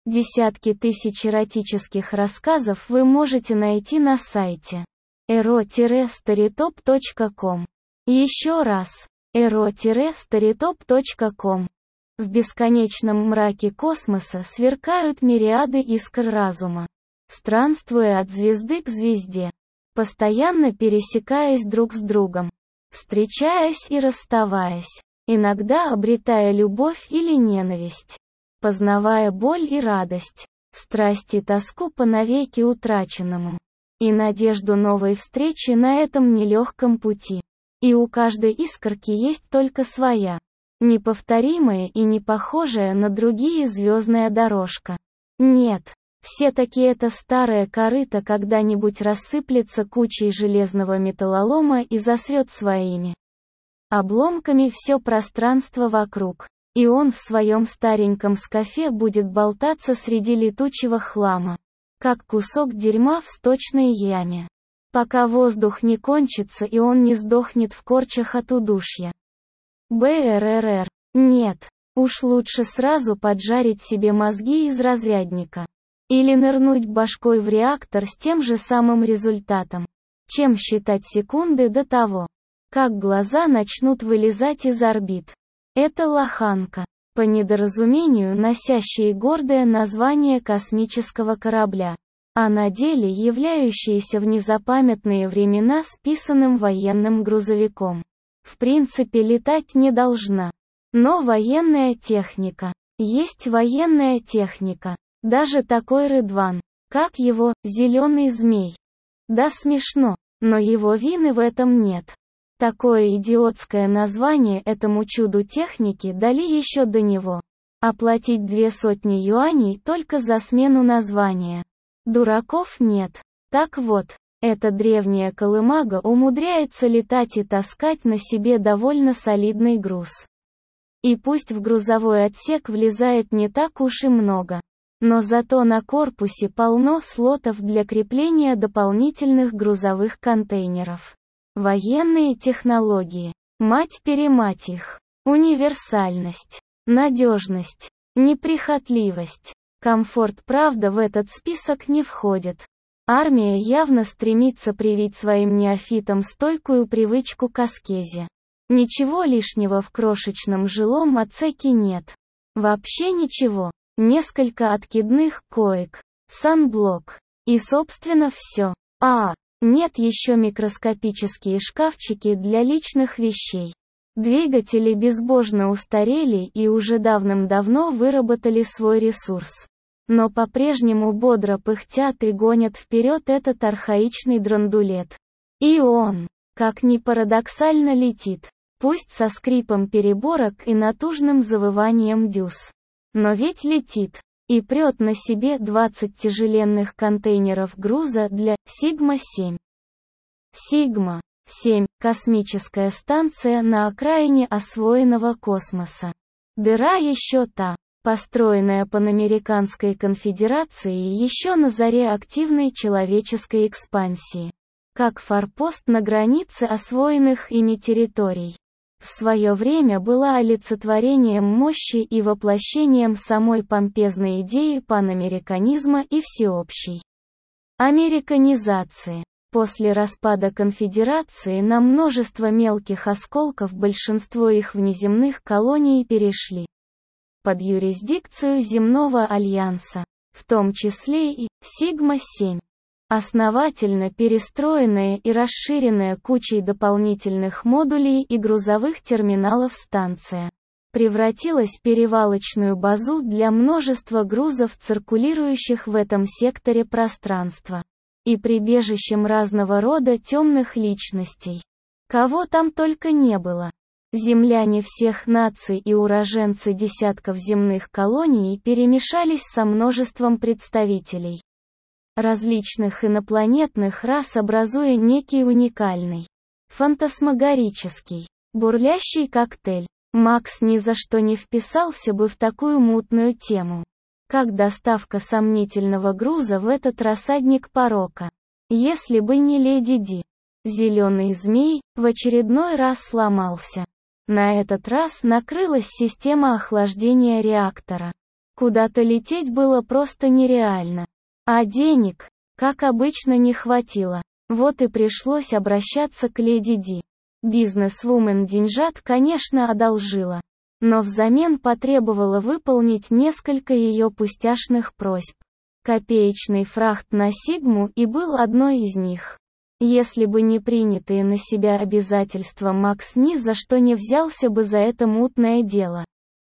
Десятки тысяч эротических рассказов вы можете найти на сайте ero-storytop.com. Еще раз, ero-storytop.com. В бесконечном мраке космоса сверкают мириады искр разума, странствуя от звезды к звезде, постоянно пересекаясь друг с другом, встречаясь и расставаясь, иногда обретая любовь или ненависть, познавая боль и радость, страсть и тоску по навеки утраченному, и надежду новой встречи на этом нелегком пути. И у каждой искорки есть только своя, неповторимая и не похожая на другие звездная дорожка. Нет, все-таки это старое корыто когда-нибудь рассыплется кучей железного металлолома и засрет своими обломками все пространство вокруг. И он в своем стареньком скафе будет болтаться среди летучего хлама, как кусок дерьма в сточной яме, пока воздух не кончится и он не сдохнет в корчах от удушья. БРРР. Нет, уж лучше сразу поджарить себе мозги из разрядника. Или нырнуть башкой в реактор с тем же самым результатом, чем считать секунды до того, как глаза начнут вылезать из орбит. Это лоханка, по недоразумению носящая гордое название космического корабля, а на деле являющаяся в незапамятные времена списанным военным грузовиком. В принципе летать не должна. Но военная техника. Есть военная техника. Даже такой Рыдван, как его, зеленый змей. Да смешно, но его вины в этом нет. Такое идиотское название этому чуду техники дали еще до него. Оплатить 200 юаней только за смену названия. Дураков нет. Так вот, эта древняя колымага умудряется летать и таскать на себе довольно солидный груз. И пусть в грузовой отсек влезает не так уж и много, но зато на корпусе полно слотов для крепления дополнительных грузовых контейнеров. Военные технологии. Мать-перемать их. Универсальность. Надежность. Неприхотливость. Комфорт, правда, в этот список не входит. Армия явно стремится привить своим неофитам стойкую привычку к аскезе. Ничего лишнего в крошечном жилом отсеке нет. Вообще ничего. Несколько откидных коек, санблок. И собственно все. Нет еще микроскопические шкафчики для личных вещей. Двигатели безбожно устарели и уже давным-давно выработали свой ресурс. Но по-прежнему бодро пыхтят и гонят вперед этот архаичный драндулет. И он, как ни парадоксально, летит. Пусть со скрипом переборок и натужным завыванием дюз. Но ведь летит. И прет на себе 20 тяжеленных контейнеров груза для Сигма-7. Сигма-7 – космическая станция на окраине освоенного космоса. Дыра еще та, построенная Панамериканской конфедерацией еще на заре активной человеческой экспансии. Как форпост на границе освоенных ими территорий. В свое время была олицетворением мощи и воплощением самой помпезной идеи панамериканизма и всеобщей американизации. После распада конфедерации на множество мелких осколков большинство их внеземных колоний перешли под юрисдикцию земного альянса, в том числе и Сигма-7. Основательно перестроенная и расширенная кучей дополнительных модулей и грузовых терминалов станция превратилась в перевалочную базу для множества грузов, циркулирующих в этом секторе пространства, и прибежищем разного рода темных личностей. Кого там только не было. Земляне всех наций и уроженцы десятков земных колоний перемешались со множеством представителей различных инопланетных рас, образуя некий уникальный, фантасмагорический, бурлящий коктейль. Макс ни за что не вписался бы в такую мутную тему, как доставка сомнительного груза в этот рассадник порока, если бы не Леди Ди. Зеленый змей в очередной раз сломался. На этот раз накрылась система охлаждения реактора. Куда-то лететь было просто нереально. А денег, как обычно, не хватило. Вот и пришлось обращаться к леди Ди. Бизнес-вумен деньжат, конечно, одолжила. Но взамен потребовала выполнить несколько ее пустяшных просьб. Копеечный фрахт на Сигму и был одной из них. Если бы не принятые на себя обязательства, Макс ни за что не взялся бы за это мутное дело.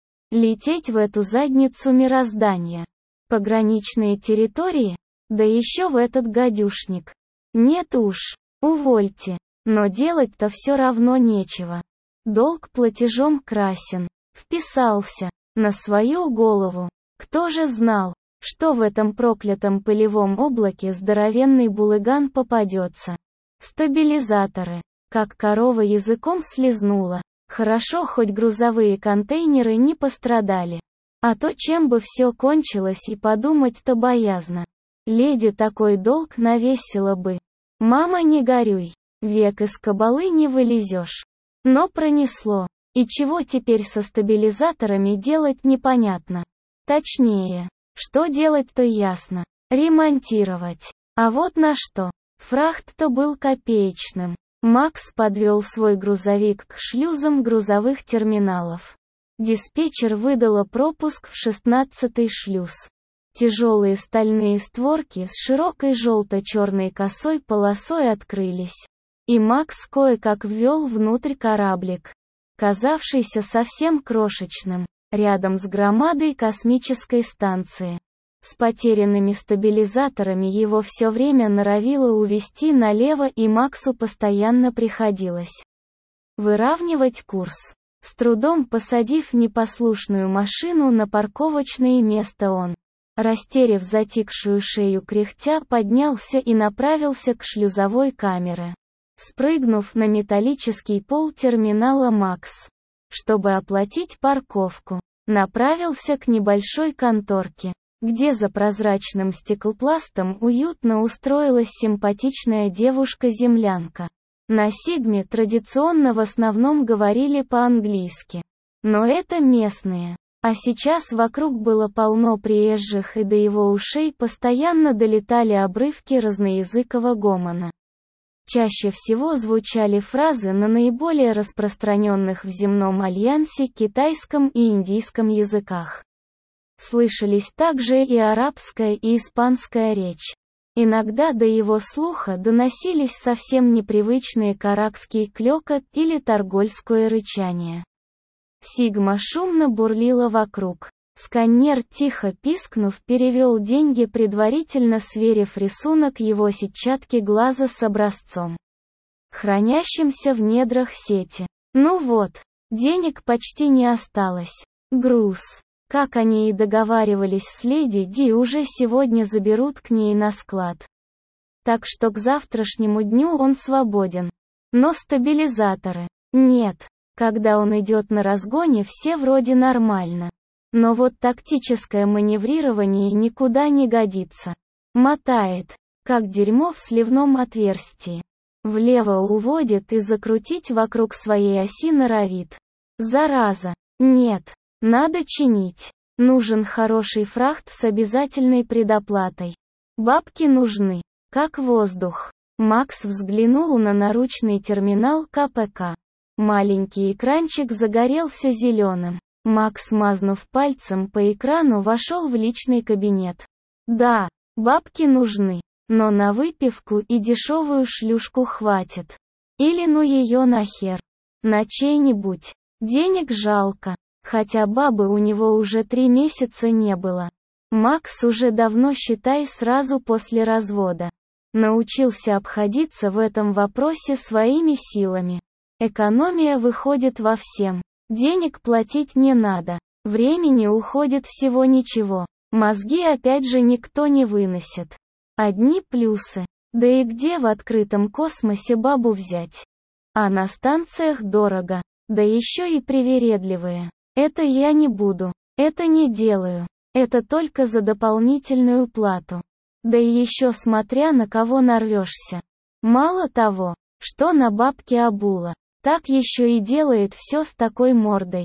Лететь в эту задницу мироздания. Пограничные территории? Да еще в этот гадюшник. Нет уж, увольте. Но делать-то все равно нечего. Долг платежом красен. Вписался. На свою голову. Кто же знал, что в этом проклятом пылевом облаке здоровенный булыган попадется? Стабилизаторы. Как корова языком слезнула. Хорошо, хоть грузовые контейнеры не пострадали. А то чем бы все кончилось и подумать-то боязно. Леди такой долг навесила бы. Мама, не горюй. Век из кабалы не вылезешь. Но пронесло. И чего теперь со стабилизаторами делать непонятно. Точнее, что делать-то ясно. Ремонтировать. А вот на что. Фрахт-то был копеечным. Макс подвел свой грузовик к шлюзам грузовых терминалов. Диспетчер выдала пропуск в 16-й шлюз. Тяжелые стальные створки с широкой желто-черной косой полосой открылись. И Макс кое-как ввел внутрь кораблик, казавшийся совсем крошечным, рядом с громадой космической станции. С потерянными стабилизаторами его все время норовило увести налево, и Максу постоянно приходилось выравнивать курс. С трудом посадив непослушную машину на парковочное место, он, растеряв затекшую шею кряхтя, поднялся и направился к шлюзовой камере. Спрыгнув на металлический пол терминала, Макс, чтобы оплатить парковку, направился к небольшой конторке, где за прозрачным стеклопластом уютно устроилась симпатичная девушка-землянка. На Сигме традиционно в основном говорили по-английски. Но это местные. А сейчас вокруг было полно приезжих, и до его ушей постоянно долетали обрывки разноязыкового гомона. Чаще всего звучали фразы на наиболее распространенных в земном альянсе китайском и индийском языках. Слышались также и арабская, и испанская речь. Иногда до его слуха доносились совсем непривычные каракский клёкот или торгольское рычание. Сигма шумно бурлила вокруг. Сканер, тихо пискнув, перевел деньги, предварительно сверив рисунок его сетчатки глаза с образцом, хранящимся в недрах сети. Ну вот, денег почти не осталось. Груз, как они и договаривались с леди Ди, уже сегодня заберут к ней на склад. Так что к завтрашнему дню он свободен. Но стабилизаторы? Нет. Когда он идет на разгоне, все вроде нормально. Но вот тактическое маневрирование никуда не годится. Мотает, как дерьмо в сливном отверстии. Влево уводит и закрутить вокруг своей оси норовит. Зараза. Нет, надо чинить. Нужен хороший фрахт с обязательной предоплатой. Бабки нужны, как воздух. Макс взглянул на наручный терминал КПК. Маленький экранчик загорелся зеленым. Макс, мазнув пальцем по экрану, вошел в личный кабинет. Да, бабки нужны, но на выпивку и дешевую шлюшку хватит. Или ну ее нахер. На чей-нибудь. Денег жалко. Хотя бабы у него уже 3 месяца не было. Макс уже давно, считай, сразу после развода, научился обходиться в этом вопросе своими силами. Экономия выходит во всем. Денег платить не надо. Времени уходит всего ничего. Мозги опять же никто не выносит. Одни плюсы. Да и где в открытом космосе бабу взять? А на станциях дорого. Да еще и привередливые. Это я не буду. Это не делаю. Это только за дополнительную плату. Да и еще смотря на кого нарвешься. Мало того, что на бабки обула, так еще и делает все с такой мордой.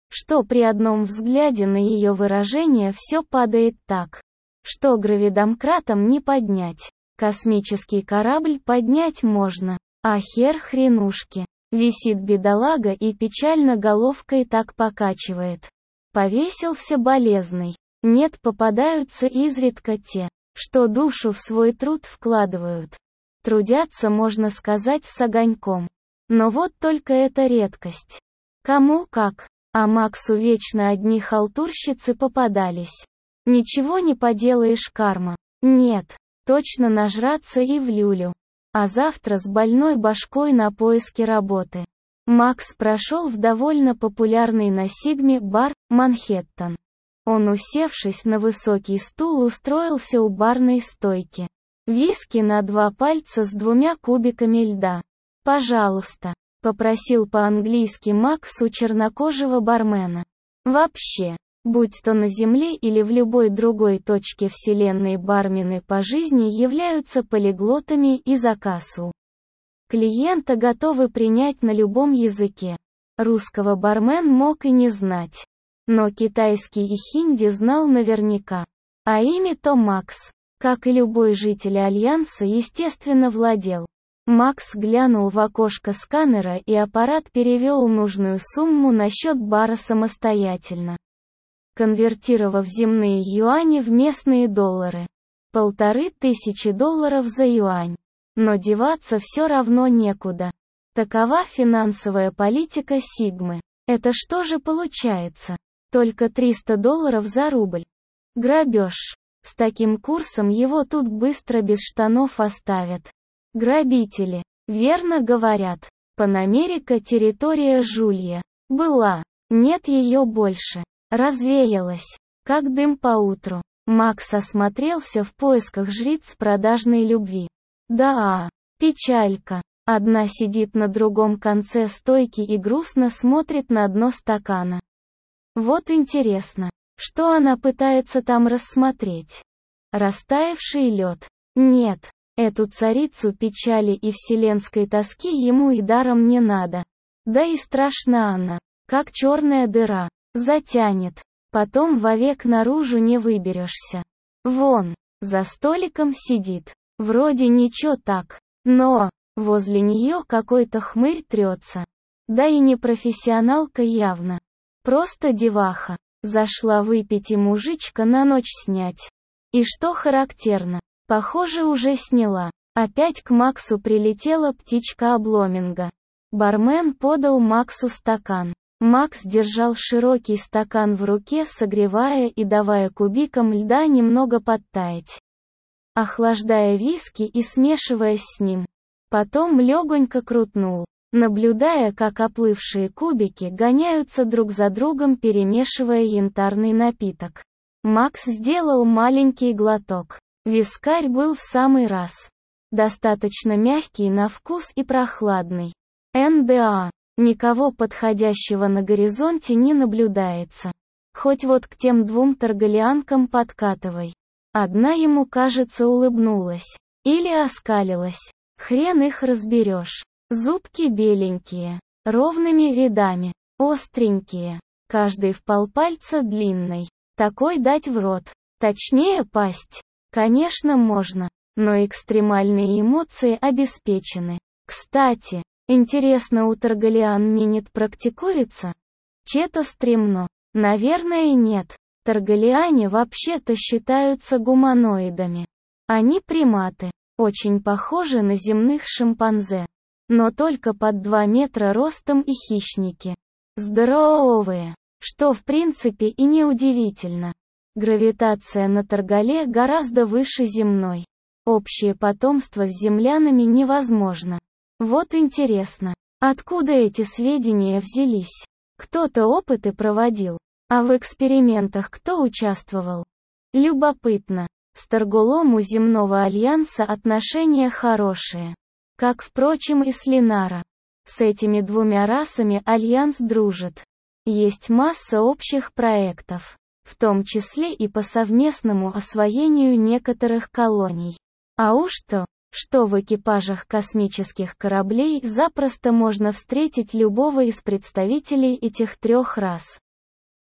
что при одном взгляде на ее выражение все падает так, что гравидомкратом не поднять. Космический корабль поднять можно, а хер хренушки. Висит бедолага и печально головкой так покачивает. Повесился болезный. Нет, попадаются изредка те, что душу в свой труд вкладывают. Трудятся, можно сказать, с огоньком. Но вот только это редкость. Кому как, а Максу вечно одни халтурщицы попадались. Ничего не поделаешь, карма. Нет, точно нажраться и в люлю. А завтра с больной башкой на поиски работы. Макс прошел в довольно популярный на Сигме бар «Манхэттен». Он, усевшись на высокий стул, устроился у барной стойки. Виски на 2 пальца с 2 кубиками льда. «Пожалуйста», — попросил по-английски Макс у чернокожего бармена. Вообще, будь то на Земле или в любой другой точке Вселенной, бармены по жизни являются полиглотами и заказ у клиента готовы принять на любом языке. Русского бармен мог и не знать. Но китайский и хинди знал наверняка. А ими-то Макс, как и любой житель Альянса, естественно владел. Макс глянул в окошко сканера, и аппарат перевел нужную сумму на счет бара самостоятельно, конвертировав земные юани в местные доллары. $1500 за юань. Но деваться все равно некуда. Такова финансовая политика Сигмы. Это что же получается? Только $300 за рубль. Грабеж. С таким курсом его тут быстро без штанов оставят. Грабители. Верно говорят. Панамерика — территория жулья. Была. Нет ее больше. Развеялась. Как дым поутру. Макс осмотрелся в поисках жриц продажной любви. Да, печалька. Одна сидит на другом конце стойки и грустно смотрит на дно стакана. Вот интересно, что она пытается там рассмотреть? Растаявший лед? Нет, эту царицу печали и вселенской тоски ему и даром не надо. Да и страшна она, как черная дыра, затянет. Потом вовек наружу не выберешься. Вон, за столиком сидит. Вроде ничего так, но возле нее какой-то хмырь трется. Да и не профессионалка явно. Просто деваха. Зашла выпить и мужичка на ночь снять. И что характерно, похоже, уже сняла. Опять к Максу прилетела птичка обломинга. Бармен подал Максу стакан. Макс держал широкий стакан в руке, согревая и давая кубикам льда немного подтаять, охлаждая виски и смешиваясь с ним. Потом легонько крутнул, наблюдая, как оплывшие кубики гоняются друг за другом, перемешивая янтарный напиток. Макс сделал маленький глоток. Вискарь был в самый раз. Достаточно мягкий на вкус и прохладный. НДА. Никого подходящего на горизонте не наблюдается. Хоть вот к тем 2 торгалианкам подкатывай. Одна ему, кажется, улыбнулась. Или оскалилась. Хрен их разберешь. Зубки беленькие, ровными рядами, остренькие, каждый в полпальца длинной. Такой дать в рот. Точнее, пасть. Конечно, можно, но экстремальные эмоции обеспечены. Кстати, интересно, у торгалиан минет практикуется? Че-то стремно. Наверное, нет. Торгалиане вообще-то считаются гуманоидами. Они приматы, очень похожи на земных шимпанзе. Но только под 2 метра ростом и хищники. Здоровые, что в принципе и не удивительно. Гравитация на торгале гораздо выше земной. Общее потомство с землянами невозможно. Вот интересно, откуда эти сведения взялись? Кто-то опыты проводил, а в экспериментах кто участвовал? Любопытно. С Торголом у земного альянса отношения хорошие. Как, впрочем, и с Линара. С этими 2 расами альянс дружит. Есть масса общих проектов, в том числе и по совместному освоению некоторых колоний. А уж то, что в экипажах космических кораблей запросто можно встретить любого из представителей этих 3 рас.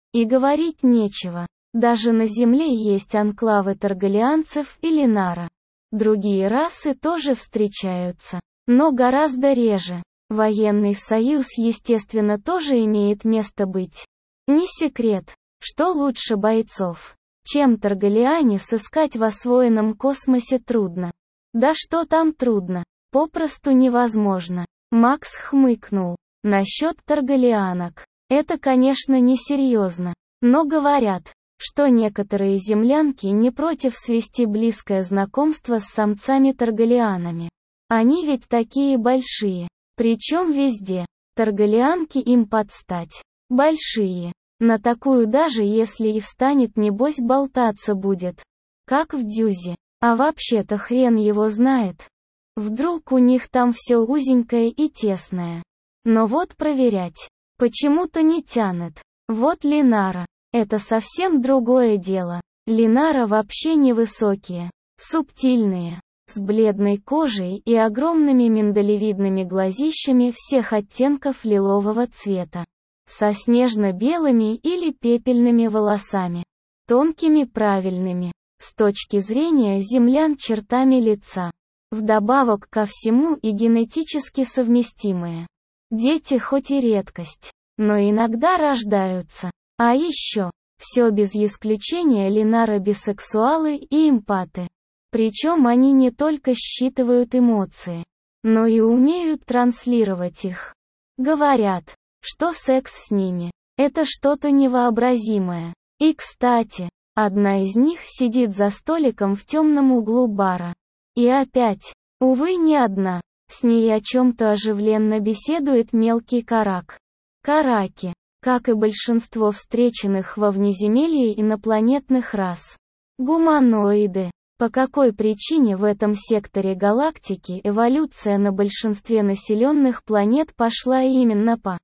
И говорить нечего. Даже на Земле есть анклавы таргалианцев и Линара. Другие расы тоже встречаются, но гораздо реже. Военный союз, естественно, тоже имеет место быть. Не секрет, что лучше бойцов, чем таргалиане, сыскать в освоенном космосе трудно. Да что там трудно, попросту невозможно. Макс хмыкнул. Насчет таргалианок. Это, конечно, несерьезно. Но говорят, что некоторые землянки не против свести близкое знакомство с самцами-таргалианами. Они ведь такие большие. Причем везде. Таргалианки им подстать. Большие. На такую даже если и встанет, небось болтаться будет. Как в дюзе. А вообще-то хрен его знает. Вдруг у них там все узенькое и тесное. Но вот проверять почему-то не тянет. Вот Линара. Это совсем другое дело. Линара вообще невысокие. Субтильные. С бледной кожей и огромными миндалевидными глазищами всех оттенков лилового цвета. Со снежно-белыми или пепельными волосами. Тонкими, правильными, с точки зрения землян, чертами лица. Вдобавок ко всему и генетически совместимые. Дети хоть и редкость, но иногда рождаются. А еще, все без исключения Линара бисексуалы и эмпаты. Причем они не только считывают эмоции, но и умеют транслировать их. Говорят, что секс с ними – это что-то невообразимое. И, кстати, одна из них сидит за столиком в темном углу бара. И опять, увы, не одна, с ней о чем-то оживленно беседует мелкий карак. Караки, как и большинство встреченных во внеземелье инопланетных рас. Гуманоиды. По какой причине в этом секторе галактики эволюция на большинстве населенных планет пошла именно по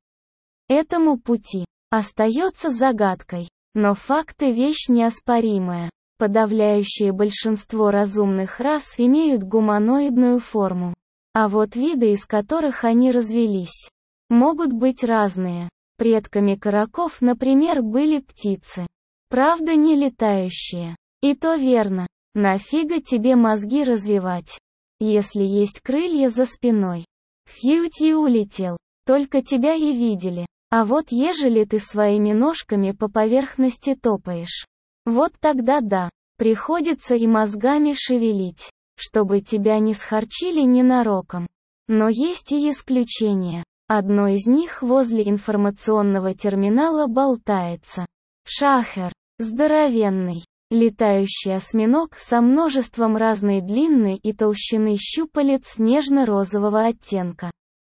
этому пути, остается загадкой. Но факты — вещь неоспоримая. Подавляющее большинство разумных рас имеют гуманоидную форму. А вот виды, из которых они развелись, могут быть разные. Предками караков, например, были птицы. Правда, не летающие. И то верно. Нафига тебе мозги развивать, если есть крылья за спиной? Фьюти улетел. Только тебя и видели. А вот ежели ты своими ножками по поверхности топаешь, вот тогда да, приходится и мозгами шевелить, чтобы тебя не схарчили ненароком. Но есть и исключения. Одно из них возле информационного терминала болтается. Шахер. Здоровенный. Летающий осьминог со множеством разной длины и толщины щупалец нежно-розового оттенка.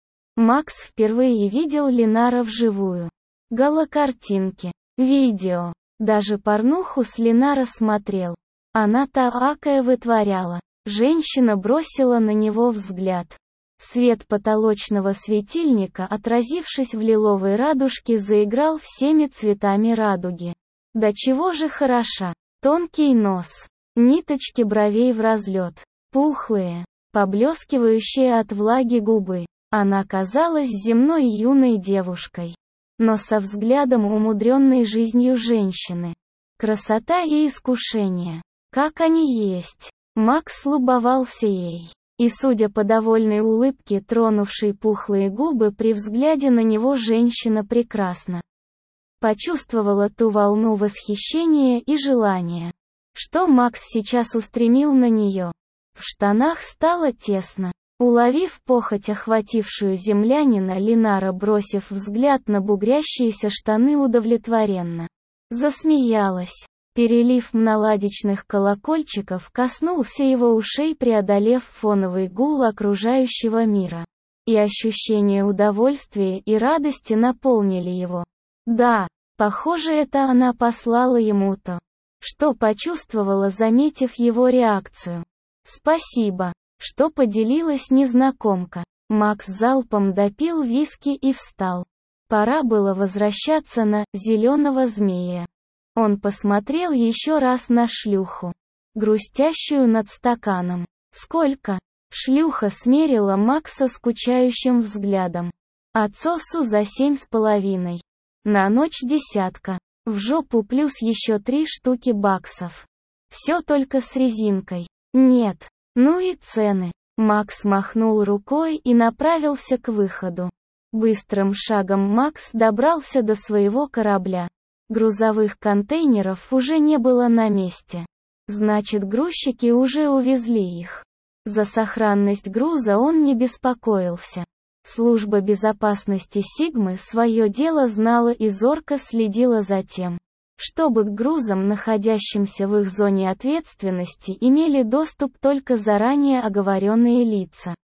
Макс впервые видел Линара вживую. Голокартинки, видео, даже порнуху с Линара смотрел. Она такое вытворяла. Женщина бросила на него взгляд. Свет потолочного светильника, отразившись в лиловой радужке, заиграл всеми цветами радуги. Да чего же хороша. Тонкий нос, ниточки бровей в разлет, пухлые, поблескивающие от влаги губы. Она казалась земной юной девушкой, но со взглядом умудренной жизнью женщины. Красота и искушение, как они есть. Макс любовался ей. И судя по довольной улыбке, тронувшей пухлые губы при взгляде на него, женщина прекрасна. Почувствовала ту волну восхищения и желания, что Макс сейчас устремил на нее. В штанах стало тесно. Уловив похоть, охватившую землянина, Линара, бросив взгляд на бугрящиеся штаны, удовлетворенно засмеялась. Перелив мелодичных колокольчиков коснулся его ушей, преодолев фоновый гул окружающего мира. И ощущение удовольствия и радости наполнили его. Да, похоже, это она послала ему то, что почувствовала, заметив его реакцию. Спасибо, что поделилась незнакомка. Макс залпом допил виски и встал. Пора было возвращаться на «зеленого змея». Он посмотрел еще раз на шлюху, грустящую над стаканом. Сколько? Шлюха смерила Макса скучающим взглядом. Отцовсу за 7,5. На ночь 10. В жопу плюс еще 3 штуки баксов. Все только с резинкой. Нет. Ну и цены. Макс махнул рукой и направился к выходу. Быстрым шагом Макс добрался до своего корабля. Грузовых контейнеров уже не было на месте. Значит, грузчики уже увезли их. За сохранность груза он не беспокоился. Служба безопасности Сигмы свое дело знала и зорко следила за тем, чтобы к грузам, находящимся в их зоне ответственности, имели доступ только заранее оговоренные лица.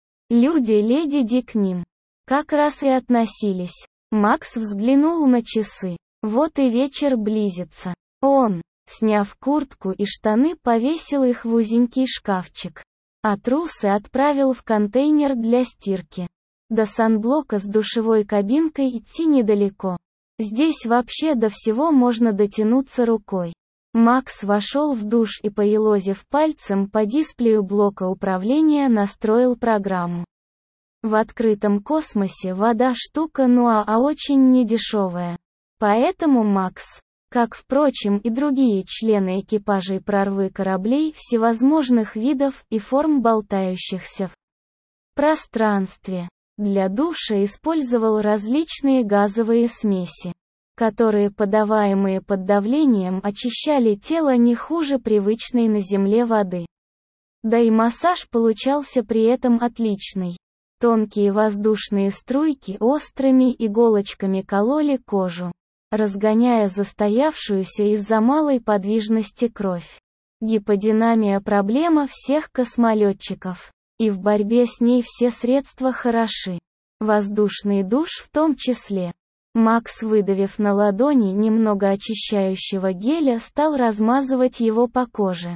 Люди Леди Ди к ним как раз и относились. Макс взглянул на часы. Вот и вечер близится. Он, сняв куртку и штаны, повесил их в узенький шкафчик, а трусы отправил в контейнер для стирки. До санблока с душевой кабинкой идти недалеко. Здесь вообще до всего можно дотянуться рукой. Макс вошел в душ и, поелозив пальцем по дисплею блока управления, настроил программу. В открытом космосе вода штука очень недешевая. Поэтому Макс, как, впрочем, и другие члены экипажей прорвы кораблей всевозможных видов и форм, болтающихся в пространстве, для душа использовал различные газовые смеси, которые, подаваемые под давлением, очищали тело не хуже привычной на Земле воды. Да и массаж получался при этом отличный. Тонкие воздушные струйки острыми иголочками кололи кожу, разгоняя застоявшуюся из-за малой подвижности кровь. Гиподинамия – проблема всех космолетчиков. И в борьбе с ней все средства хороши. Воздушный душ в том числе. Макс, выдавив на ладони немного очищающего геля, стал размазывать его по коже.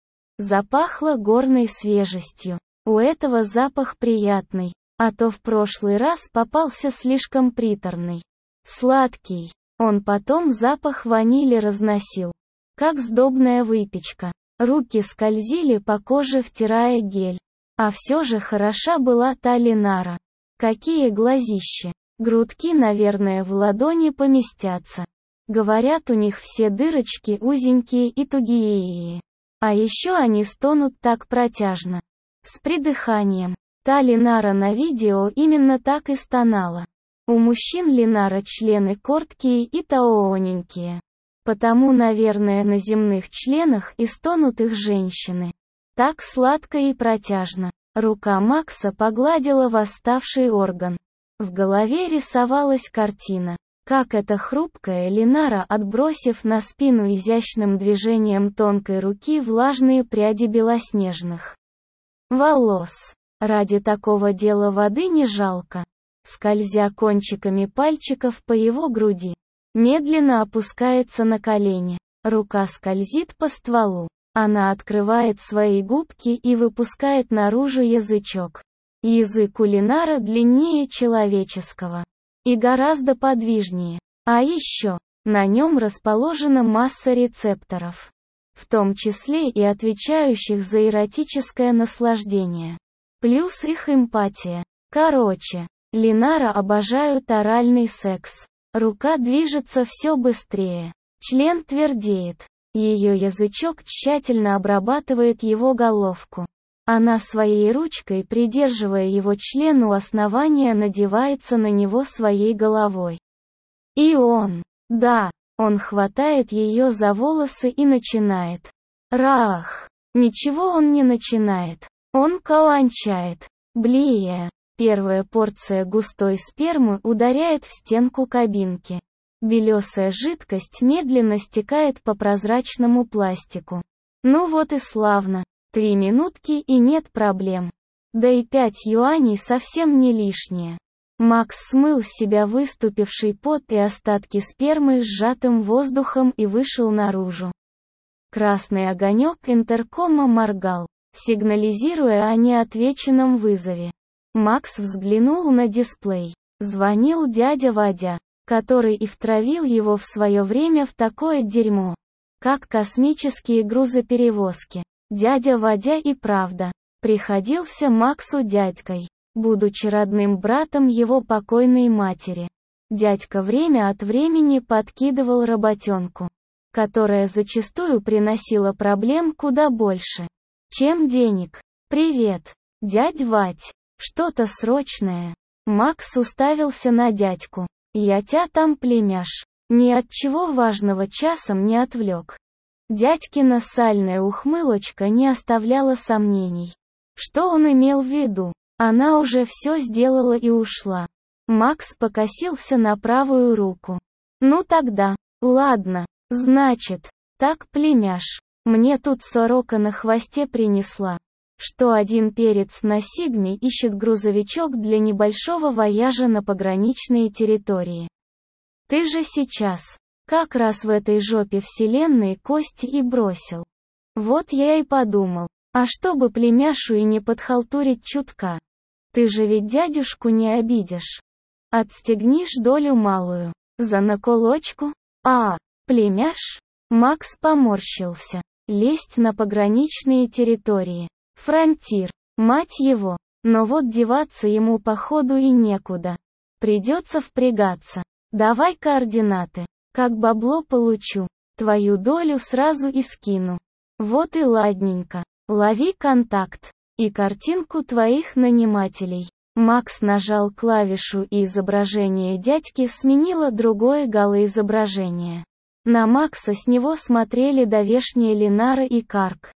Запахло горной свежестью. У этого запах приятный, а то в прошлый раз попался слишком приторный. Сладкий. Он потом запах ванили разносил, как сдобная выпечка. Руки скользили по коже, втирая гель. А все же хороша была та Линара. Какие глазищи. Грудки, наверное, в ладони поместятся. Говорят, у них все дырочки узенькие и тугие. А еще они стонут так протяжно. С придыханием. Та Линара на видео именно так и стонала. У мужчин Линара члены короткие и тоненькие. Потому, наверное, на земных членах и стонут их женщины. Так сладко и протяжно. Рука Макса погладила восставший орган. В голове рисовалась картина. Как эта хрупкая Линара, отбросив на спину изящным движением тонкой руки влажные пряди белоснежных волос. Ради такого дела воды не жалко. Скользя кончиками пальчиков по его груди, медленно опускается на колени. Рука скользит по стволу. Она открывает свои губки и выпускает наружу язычок. Язык у Линара длиннее человеческого. И гораздо подвижнее. А еще, на нем расположена масса рецепторов. В том числе и отвечающих за эротическое наслаждение. Плюс их эмпатия. Короче, Линара обожают оральный секс. Рука движется все быстрее. Член твердеет. Ее язычок тщательно обрабатывает его головку. Она своей ручкой, придерживая его член у основания, надевается на него своей головой. И он хватает ее за волосы и начинает. Рах! Ничего он не начинает. Он кончает. Блея. Первая порция густой спермы ударяет в стенку кабинки. Белесая жидкость медленно стекает по прозрачному пластику. Ну вот и славно. 3 минутки и нет проблем. Да и 5 юаней совсем не лишние. Макс смыл с себя выступивший пот и остатки спермы сжатым воздухом и вышел наружу. Красный огонек интеркома моргал, сигнализируя о неотвеченном вызове. Макс взглянул на дисплей. Звонил дядя Вадя, который и втравил его в свое время в такое дерьмо, как космические грузоперевозки. Дядя Вадя и правда приходился Максу дядькой, будучи родным братом его покойной матери. Дядька время от времени подкидывал работенку, которая зачастую приносила проблем куда больше, чем денег. «Привет, дядь Вать. Что-то срочное?» Макс уставился на дядьку. «Я тя там, племяш. Ни от чего важного часом не отвлек». Дядькина сальная ухмылочка не оставляла сомнений. Что он имел в виду? Она уже все сделала и ушла. Макс покосился на правую руку. «Ну тогда, ладно, значит, так, племяш, мне тут сорока на хвосте принесла, что один перец на Сигме ищет грузовичок для небольшого вояжа на пограничные территории. Ты же сейчас, как раз в этой жопе вселенной кости и бросил. Вот я и подумал, а чтобы племяшу и не подхалтурить чутка. Ты же ведь дядюшку не обидишь. Отстегнишь долю малую. За наколочку? Племяш?» Макс поморщился. Лезть на пограничные территории. Фронтир. Мать его. Но вот деваться ему походу и некуда. Придется впрягаться. Давай координаты. Как бабло получу, твою долю сразу и скину. Вот и ладненько. Лови контакт. И картинку твоих нанимателей. Макс нажал клавишу, и изображение дядьки сменило другое галоизображение. На Макса с него смотрели давешние Ленара и Карк.